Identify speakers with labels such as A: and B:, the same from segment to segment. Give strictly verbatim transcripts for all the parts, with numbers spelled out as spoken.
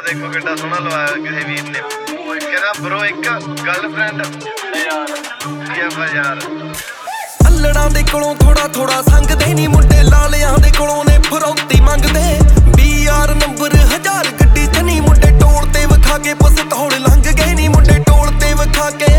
A: देखो कितना सोहना लवाया किसी वीर ने। कहना ब्रो एक गर्लफ्रेंड यार यार
B: अल्लड़ां दे कोलों थोड़ा थोड़ा संगदे नी मुंडे, लालियां दे कोलों ने फरौती मंगदे। बी आर नंबर हजार गड्डी च नी मुंडे, टोल ते विखा के पिस्तौल लंघ गए नी मुंडे, टोल ते विखा के।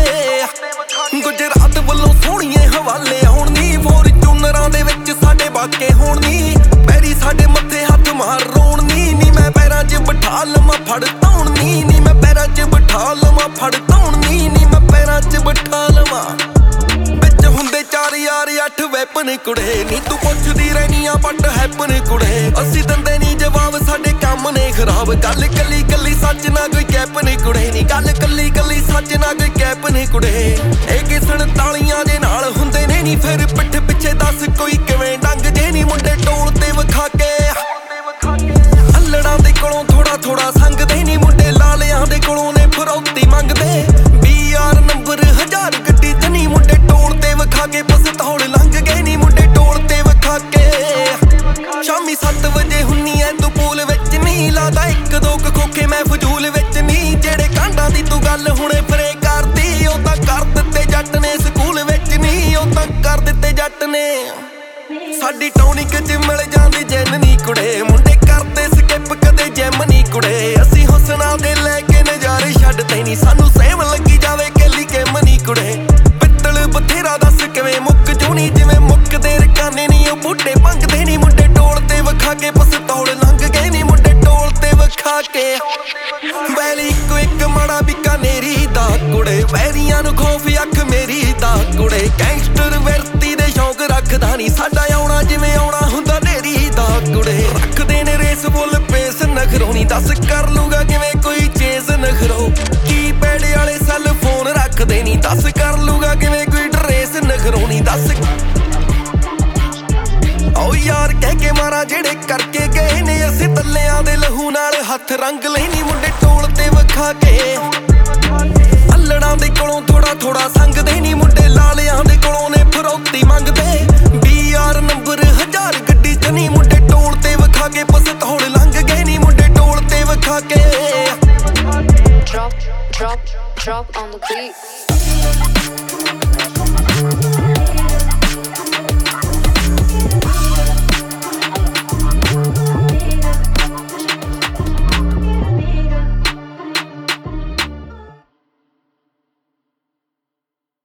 B: गुजरात वल्लों सोहणीए हवाले आउण नी, फॉर्चूनरां दे विच साडे बाके होण नी, पैरी साडे मत्थे हत्थ मार रोण नी। नी मैं पैरां च बिठा लवां फड़ धौण नी, नी मैं पैरां च बिठा लवां फड़ धौण नी, नी मैं पैरां च बिठा लवां। बिच हुंदे चार यार अठ वैपन कुड़े, नी तू पुछदी रहनी आ बट हैपन कुड़े। असीं दिंदे नी जवाब साडे काम ने खराब, गल कली कली सच ना कोई कैप नी कुड़े, नी गल कली कली सच ना कोई कैप नी कुड़े। ए किसन तालियां दे नाल हुंदे ने नी, फिर पिठ पिछे दस कोई किवें डंग जे नी मुंडे, टोल ते विखा के। अल्लड़ां दे कोलों थोड़ा थोड़ा संगदे नी मुंडे, लालियां दे कोलों ने फरौती मंगदे। बी आर नंबर हजार गड्डी च नी मुंडे, टोल ते विखा के पिस्तौल लंघ गए नी मुंडे, टोल ते विखा के। शामी सत्त वजे हुन्नी ऐ तू पूल विच नी, लादा इक दो खोखे मैं फजूल विच नी। जेड़े कांडां दी तू गल हुणे फरे करदी, ओ तां कर दित्ते जट ने स्कूल विच नी, ओ तां कर दित्ते जट ने। साडी टॉनिक च मिल जांदी जिन नी कुड़े, मुंडे करदे स्किप कदे जिम नी कुड़े। असीं हुसना दे लैके नज़ारे छड्डदे नी, सानू सेम लगी जावे केली गेम नी कुड़े। पित्तल बथेरा दस किवें मुक्क जूनी, जिवें मुक्कदे रकाने नी ओ बूटे भंगदे नी मुंडे, टोल ते विखा के पिस्तौल लंघ गए नी मुंडे, टोल ते विखा के। वैली इक्को इक माड़ा बीकानेरी दा कुड़े, वैरियां नूं खौफ अख मेरी दा कुड़े। गैंगस्टर विरती दे शौक रखदा नी, साडा आउणा जिवें आउणा हुंदा नेरी दा कुड़े। रखदे ने रेस फुल पेस नखरोनी, दस कर लूगा किवें कोई चेस नखरो। की पैड वाले सैल फोन रखदे नी, दस कर लूगा किवें कोई ड्रेस नखरोनी। दस ओ यार कह के मारा जेड़े करके गए ने, असीं तल्लियां दे लहू नाल हत्थ रंग लेनी मुंडे, टोल ते विखा के। अल्लड़ां दे कोलों थोड़ा थोड़ा संगदे नी मुंडे, लालियां दे कोलों ने फरौती मंगदे।